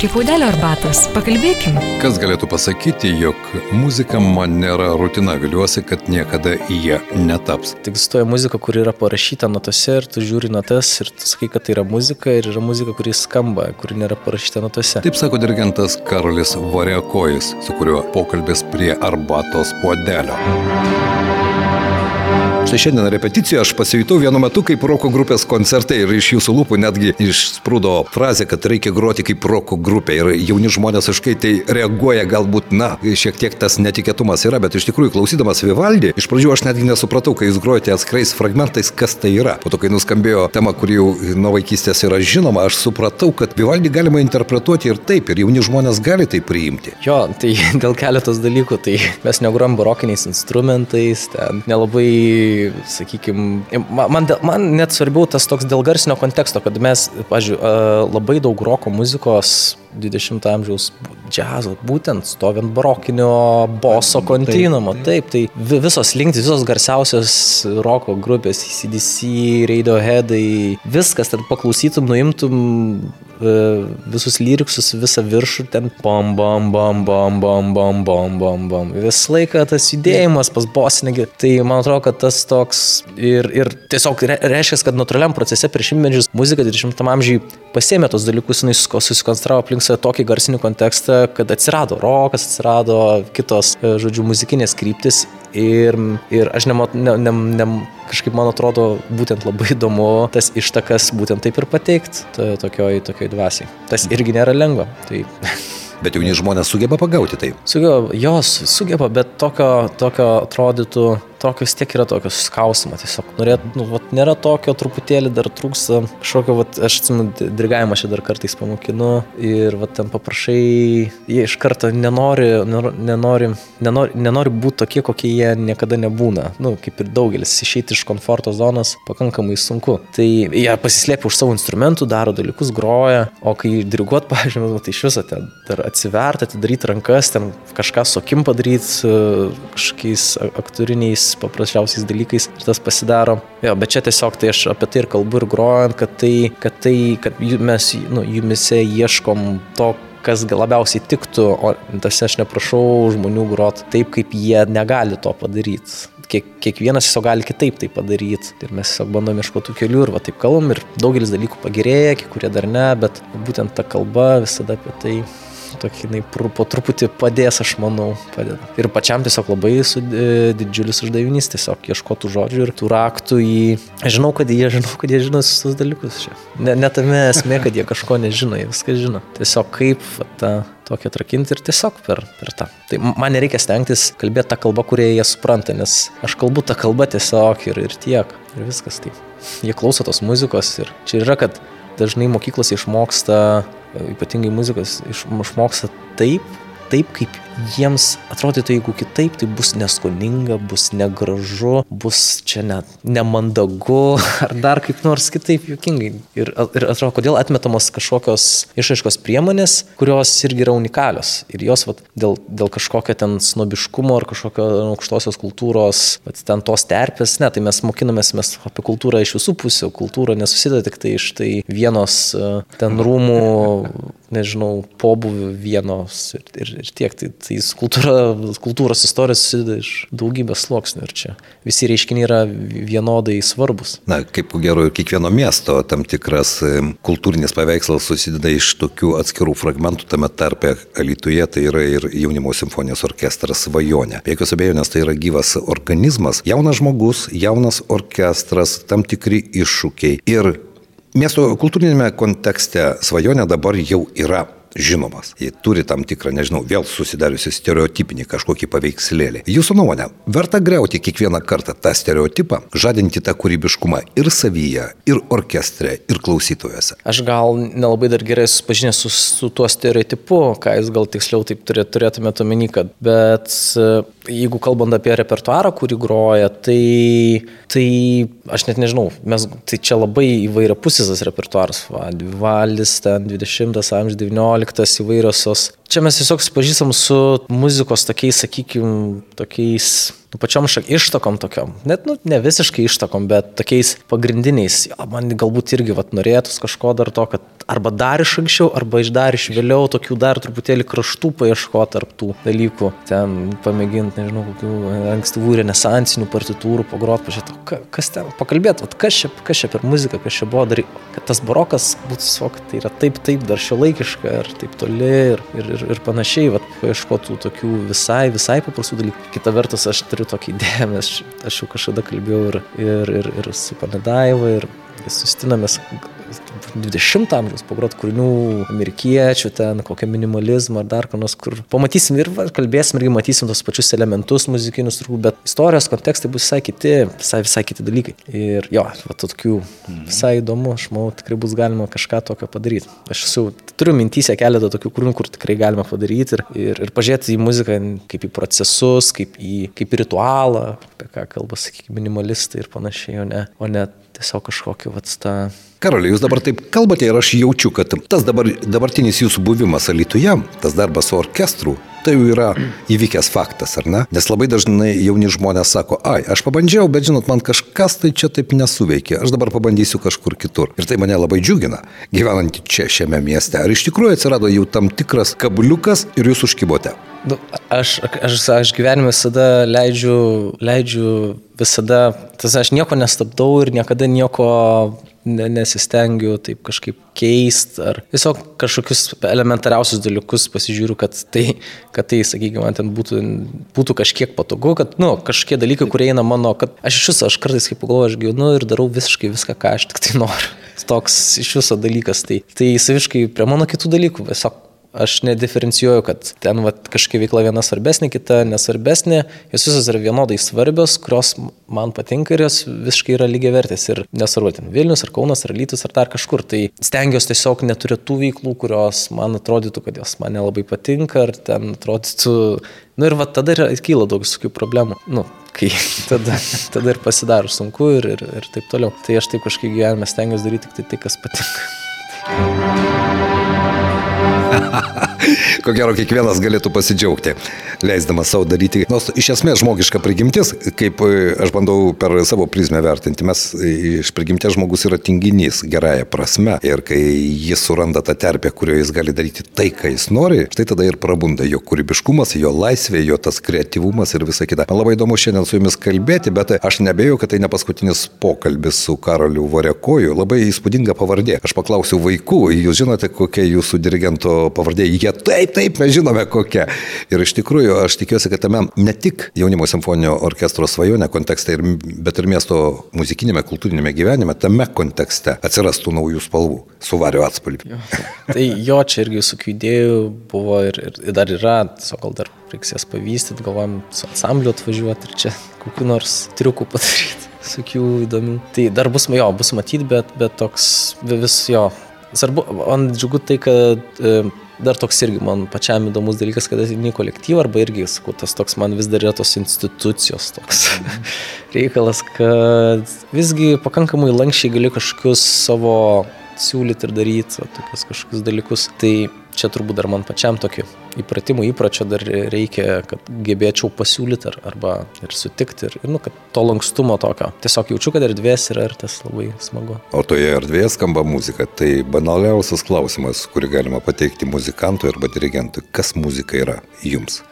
Prie puodelio arbatos pakalbėkim. Kas galėtų pasakyti, jog muzika man nėra rutina, viliuosi, kad niekada jie netaps. Egzistuoja muzika, kuri yra parašyta notose ir tu žiūri notas ir tu sakai, kad tai yra muzika ir yra muzika, kuri skamba, kuri nėra parašyta notose. Taip sako dirigentas Karolis Variakojis, su kuriuo pokalbis prie arbatos puodelio. Štai šiandien repeticijoje aš pasijutau vienu metu kaip roko grupės koncertai ir iš jūsų lūpų netgi išsprūdo frazė, kad reikia groti kaip roko grupė ir jauni žmonės aiškai tai reaguoja, galbūt, šiek tiek tas netikėtumas yra, bet iš tikrųjų klausydamas Vivaldį, iš pradžių aš netgi nesupratau, kai jūs grojate atskirais fragmentais, kas tai yra. Po to, kai nuskambėjo tema, kuri jau nuo vaikystės yra žinoma, aš supratau, kad Vivaldį galima interpretuoti ir taip, ir jauni žmonės gali tai priimti. Jo, tai dėl keletos dalykų, tai mes negrojam barokiniais instrumentais, ten nelabai, sakykime, man net svarbiau tas toks dėl garsinio konteksto, kad mes, pavyzdžiui, labai daug roko muzikos 20 amžiaus džiazo, būtent stovint barokinio boso kontinuumo. Taip, tai visos linktys, visos garsiausios roko grupės, AC/DC, Radioheadai, viskas, ten paklausytum, nuimtum visus lyriksus, visą viršų, ten bam, bam, bam, bam, bam, bam, bam, bam, bam. Visą laiką tas judėjimas pas bosinį, tai man atrodo, kad tas toks ir tiesiog reiškia, kad natūraliam procese prieš šimtmečius muzika 20 amžiui pasėmė tos dalykus, jinai susikonstravo aplink save tokį garsinį kontekstą, kad atsirado rokas, atsirado kitos, žodžiu, muzikinės kryptis ir aš kažkaip man atrodo būtent labai įdomu tas ištakas būtent taip ir pateikti tokioj dvasiai. Tas irgi nėra lengva. Tai... Bet jauni žmonės sugeba pagauti tai? Sugeba, bet tokio atrodytų, tokios tiek yra tokios skausimo, tiesiog nėra tokio truputėlį dar trūksta kažkokio, aš atsimenu, dirigavimą aš dar kartais pamokinu ir ten paprašai, jie iš karto nenori būti tokie, kokie jie niekada nebūna, kaip ir daugelis, išeiti iš komforto zonos pakankamai sunku. Tai jie pasislėpia už savo instrumentų, daro dalykus, groja, o kai diriguot, pavyzdžiui, tai iš viso ten dar atsiverti, atidaryti rankas, ten kažką sokim padaryti, kažkokiais aktoriniais paprasčiausiais dalykais ir tas pasidaro. Jo, bet čia tiesiog tai aš apie tai ir kalbu ir grojant, kad mes jumise ieškom to, kas labiausiai tiktų, o tas aš neprašau žmonių groti taip, kaip jie negali to padaryti. Kiekvienas tiesiog gali kitaip tai padaryti ir mes tiesiog bandom ieškoti tų kelių ir taip kalbam ir daugelis dalykų pagerėja, kai kurie dar ne, bet būtent ta kalba visada apie tai tokį po truputį padės, aš manau, padeda. Ir pačiam tiesiog labai didžiulis uždavinys tiesiog ieškotų žodžių ir tų raktų Aš žinau, kad jie žino visus dalykus čia. Ne tame esmė, kad jie kažko nežino, jie viską žino. Tiesiog kaip tą tokį atrakinti ir tiesiog per tą. Tai man nereikia stengtis kalbėti tą kalbą, kurią jie supranta, nes aš kalbu tą kalbą tiesiog ir tiek. Ir viskas taip. Jie klauso tos muzikos ir čia yra, kad dažnai mokyklose išmoksta, ypatingai muzikos, išmoksta taip, kaip jiems atrodytų, jeigu kitaip, tai bus neskoninga, bus negražu, bus čia net nemandagu, ar dar kaip nors kitaip juokingai. Ir atrodo, kodėl atmetamos kažkokios išraiškos priemonės, kurios irgi yra unikalios. Ir jos dėl kažkokio ten snobiškumo ar kažkokio aukštosios kultūros, ten tos terpės, tai mes mokinamės apie kultūrą iš visų pusių. Kultūra nesusideda tik tai iš vienos ten rūmų, nežinau, pobūvių vienos ir tiek. Tai kultūros istorijos susideda iš daugybės sluoksnių ir čia visi reiškiniai yra vienodai svarbus. Kaip gero ir kiekvieno miesto tam tikras kultūrinis paveikslas susideda iš tokių atskirų fragmentų, tame tarpe Alytuje tai yra ir jaunimo simfonijos orkestras Svajonė. Be jokios abejonės tai yra gyvas organizmas, jaunas žmogus, jaunas orkestras, tam tikri iššūkiai. Ir miesto kultūrinėme kontekste Svajonė dabar jau yra žinomas. Jie turi tam tikrą, vėl susidariusi stereotipinį kažkokį paveikslėlį. Jūsų nuomonė, verta griauti kiekvieną kartą tą stereotipą, žadinti tą kūrybiškumą ir savyje, ir orkestre, ir klausytojuose? Aš gal nelabai dar gerai susipažinęs su tuo stereotipu, ką jūs gal tiksliau taip turėtumėte omeny, bet jeigu kalbant apie repertuarą, kurį groja, tai aš net nežinau, tai čia labai įvairiapusis tas repertuaras. Vivaldis, ten 20 amžius, 19 įvairiosios. Čia mes tiesiog susipažįstam su muzikos tokiais, sakykime, pačiom ištakom tokiom. Net ne visiškai ištakom, bet tokiais pagrindiniais. Man galbūt irgi norėtus kažko dar to, kad arba dar iš anksčiau, arba dar iš vėliau, tokių dar truputėlį kraštų paieškoti tarp tų dalykų. Ten pamėginti, nežinau, kokių ankstyvų renesansinių partitūrų pagrot, pažiūrėti, kas ten, pakalbėti, kas čia per muziką, kas čia buvo daryti, kad tas barokas būtų tiesiog, tai yra taip dar šiuolaikiška ir taip toli ir panašiai, paieškotų tokių visai paprastų dalykų. Kita vertus, aš turiu tokį idėją, aš jau kažkada kalbėjau ir su Panedaiva ir sustinamės 20 amžiaus pagrot kūrinių amerikiečių, ten kokią minimalizmą ar dar ką nors, kur pamatysim ir kalbėsim irgi matysim tos pačius elementus muzikinius, bet istorijos kontekstai bus visai kiti dalykai. Ir jo, tokių visai įdomu, aš manau, tikrai bus galima kažką tokio padaryti. Aš turiu mintyse keletą tokių kūrinių, kur tikrai galima padaryti ir pažiūrėti į muziką kaip į procesus, kaip į ritualą, apie ką kalba, sakykime, minimalistai ir panašiai, o ne tiesiog kažkokį tą... Karoli, jūs dabar taip kalbate ir aš jaučiu, kad tas dabartinis jūsų buvimas Alytuje, tas darbas su orkestru, tai jau yra įvykęs faktas, ar ne? Nes labai dažnai jauni žmonės sako, aš pabandžiau, bet žinot, man kažkas tai čia taip nesuveikė, aš dabar pabandysiu kažkur kitur. Ir tai mane labai džiugina, gyvenant čia šiame mieste. Ar iš tikrųjų atsirado jau tam tikras kabliukas ir jūs užkibote? Aš gyvenime visada leidžiu visada, aš nieko nestabdau ir niekada nieko nesistengiu taip kažkaip keist ar tiesiog kažkokius elementariausius dalykus pasižiūriu, kad tai, sakykime, man ten būtų kažkiek patogu, kad, kažkokie dalykai, kurie eina mano, kad aš kartais kaip pagalvoju, aš gyvenu ir darau visiškai viską, ką aš tik tai noriu. Toks iš viso dalykas, tai saviškai prie mano kitų dalykų, tiesiog aš nediferencijuoju, kad ten kažkokia veikla viena svarbesnė, kita nesvarbesnė, jos visos yra vienodai svarbios, kurios man patinka ir jos visiškai yra lygiavertės ir nesvarbu, ten Vilnius ar Kaunas ar Alytus ar dar kažkur, tai stengiuosi tiesiog neturėti tų veiklų, kurios man atrodytų, kad jos man nelabai patinka ar ten atrodytų, ir tada kyla daug visokių problemų, kai tada ir pasidaro sunku ir taip toliau, tai aš taip kažkaip gyvenime stengiuosi daryti tik tai, kas patinka. Ko gero, kiekvienas galėtų pasidžiaugti, leisdamas savo daryti. Nors iš esmės žmogiška prigimtis, kaip aš bandau per savo prizmę vertinti, iš prigimties žmogus yra tinginys gerąją prasme. Ir kai jis suranda tą terpę, kurioje jis gali daryti tai, ką jis nori, štai tada ir prabunda jo kūrybiškumas, jo laisvė, jo tas kreatyvumas ir visa kita. Man labai įdomu šiandien su jumis kalbėti, bet aš nebejau, kad tai ne paskutinis pokalbis su Karoliu Variakoju. Labai įspūdinga pavardė. Aš paklausiau vaikų, jūs žinote, kokia jūsų dirigento pavardė? Jie taip, mes žinome kokia. Ir iš tikrųjų, aš tikiuosi, kad tame ne tik Jaunimo simfoninio orkestro svajonė kontekste, bet ir miesto muzikinėme, kultūrinėme gyvenime, tame kontekste atsirastų naujų spalvų su Vario atspalviu. Tai čia irgi visokių idėjų buvo ir dar yra, gal dar reiks jas pavystyti, galvojam su ansambliu atvažiuoti ir čia kokių nors triukų padaryti, visokių įdomių. Tai dar bus matyti, bet toks vis svarbu, man džiugu tai, kad dar toks irgi man pačiam įdomus dalykas, kad ateini kolektyvą arba irgi, sakau, tas toks man vis dar yra tos institucijos toks reikalas, kad visgi pakankamai lankščiai gali kažkokius savo siūlyti ir daryti, tokius kažkokius dalykus. Tai čia turbūt dar man pačiam tokių įpračio dar reikia, kad gebėčiau pasiūlyti arba ir sutikti ir kad to lankstumo tokio. Tiesiog jaučiu, kad erdvės yra ir tas labai smagu. O toje erdvėje skamba muzika. Tai banaliausias klausimas, kurį galima pateikti muzikantui arba dirigentui. Kas muzika yra jums?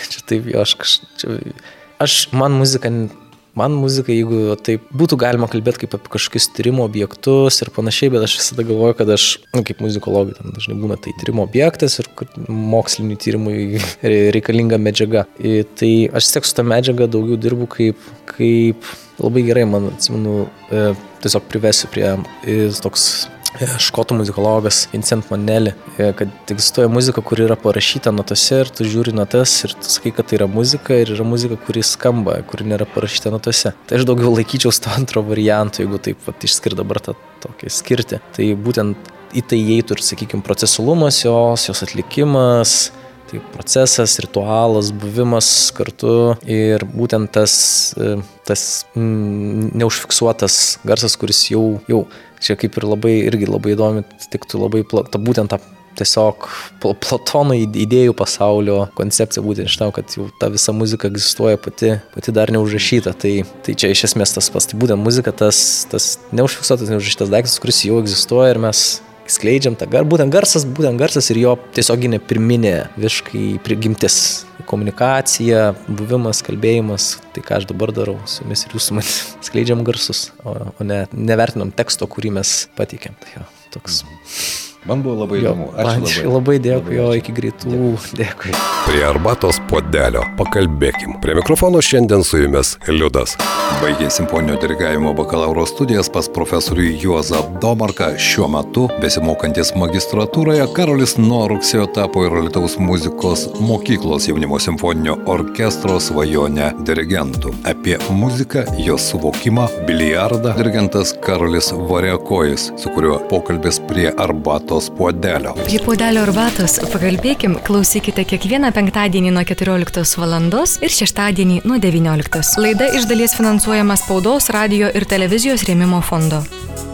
Man muzika, jeigu taip būtų galima kalbėti kaip apie kažkokius tyrimo objektus ir panašiai, bet aš visada galvoju, kad aš, kaip muzikologai, ten dažnai būna tai tyrimo objektas ir mokslinių tyrimui reikalinga medžiaga. Tai aš tiek su tą medžiagą daugiau dirbu kaip labai gerai, man atsimenu, tiesiog privesiu prie toks škotų muzikologas Vincent Manelli, kad egzistuoja muzika, kuri yra parašyta natose ir tu žiūri natas ir tu sakai, kad tai yra muzika ir yra muzika, kuri skamba, kuri nėra parašyta natose. Tai aš daugiau laikyčiaus to antro varianto, jeigu taip išskir dabar tą tokį skirti. Tai būtent į tai įeitų ir, sakykime, procesualumas jos atlikimas, tai procesas, ritualas, buvimas kartu ir būtent tas neužfiksuotas garsas, kuris jau čia kaip ir labai įdomi, tiktų labai būtent tą tiesiog Platono idėjų pasaulio koncepcija, būtent iš tam, kad jau ta visa muzika egzistuoja pati dar neužrašyta. Tai čia iš esmės tas pats. Tai būtent muzika, tas neužfiksuotas, neužrašytas daiktas, kuris jau egzistuoja ir mes skleidžiam tą būtent garsas ir jo tiesioginė pirminė visiškai prigimtis. Komunikacija, buvimas, kalbėjimas, tai ką aš dabar darau su jumis ir jūsų manim. Skleidžiam garsus, o nevertinam teksto, kurį mes pateikėm. Tai jo, toks. Man buvo labai įdomu. Ačiū labai dėkui, iki greitų. Dėkui. Prie arbatos puodelio pakalbėkim. Prie mikrofono šiandien su jumis Liudas. Baigė simfoninio dirigavimo bakalauro studijas pas profesorių Juozą Domarką. Šiuo metu, besimokantis magistratūroje, Karolis nuo rugsėjo tapo ir Alytaus muzikos mokyklos jaunimo simfoninio orkestro Svajonė dirigentu. Apie muziką, jos suvokimą, biliardą dirigentas Karolis Variakojis, su kuriuo pokalbis prie arbatos puodelio. Prie puodelio arbatos pakalbėkim, klausykite kiekvieną penktadienį nuo 14 valandos ir šeštadienį nuo 19. Laida iš dalies finansuojama spaudos, radio ir televizijos rėmimo fondo.